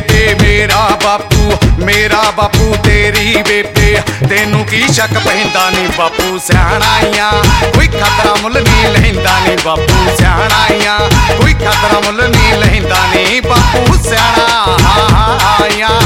बेबे मेरा बापू तेरी बेबे तेनू की शक पैंदा नी बापू सियाणाइयां कोई खतरा मुल नहीं लहिंदा नी बापू सियाणाइयां कोई खतरा मुल नहीं लहिंदा नी बापू सियाणाइयां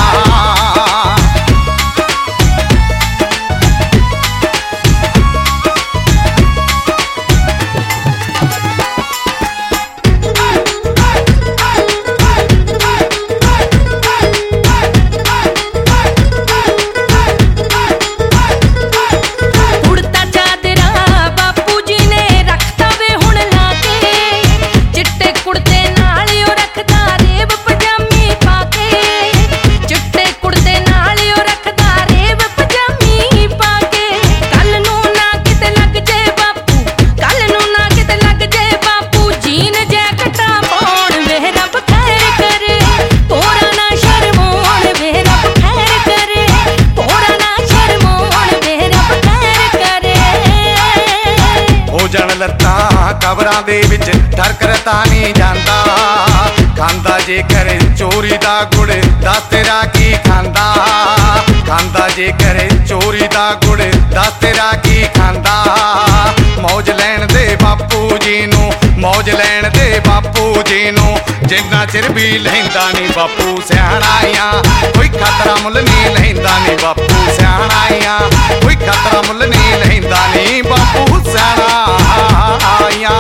कबरां दे विच ठरकरता नहीं जांदा खांदा जेकर चोरी दा गुड़ दस तेरा की खांदा खांदा जेकर चोरी दा गुड़ दस तेरा की खांदा मौज लैण दे बापू जी नू मौज लैण दे बापू जी नू जिन्ना चिर भी लहिंदा नहीं बापू सियाणाइयां कोई खतरा मुल नहीं लहिंदा नहीं बापू सियाणाइयां कोई खतरा मुल नहीं लहिंदा नहीं बापू सियाणाइयां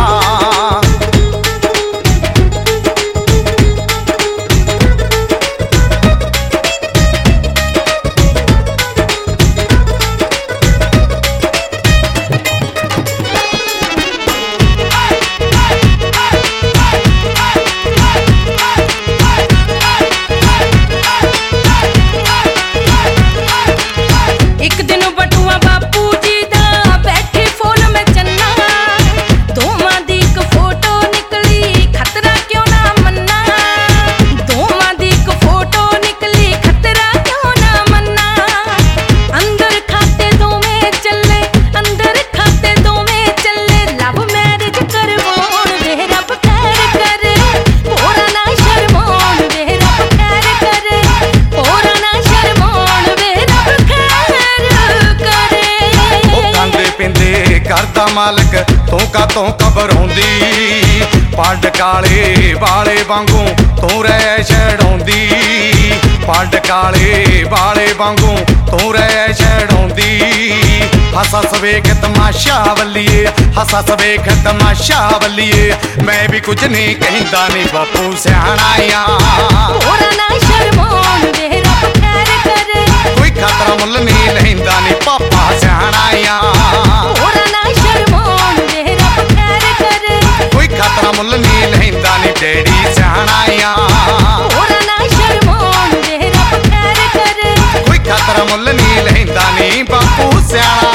करदा मालक तू का तो घबराउंदी पड काले वाले वांगू तू रह छड़ाउंदी पड काले वाले वांगू तू रह छड़ाउंदी हसस वेख तमाशा वल्लीए हसस वेख तमाशा वल्लीए मैं भी कुछ नहीं कहंदा नहीं बापू सियाणाइयां कोई खतरा मुल नहीं लहिंदा नहीं पापा सियाणाइयां कोई खतरा मुल नहीं लहिंदा नी डैडी सियाणाइयां कोई खतरा मुल नहीं लहिंदा नी बापू सियाणा।